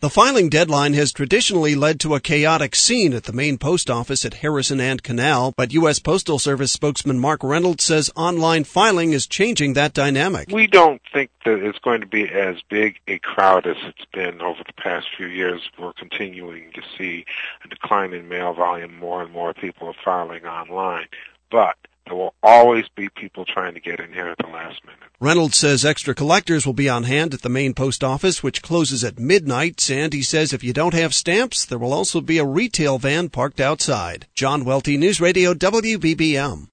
The filing deadline has traditionally led to a chaotic scene at the main post office at Harrison and Canal, but U.S. Postal Service spokesman Mark Reynolds says online filing is changing that dynamic. We don't think that it's going to be as big a crowd as it's been over the past few years. We're continuing to see a decline in mail volume. More and more people are filing online, but there will always be people trying to get in here at the last minute. Reynolds says extra collectors will be on hand at the main post office, which closes at midnight, and he says if you don't have stamps, there will also be a retail van parked outside. John Welty, News Radio WBBM.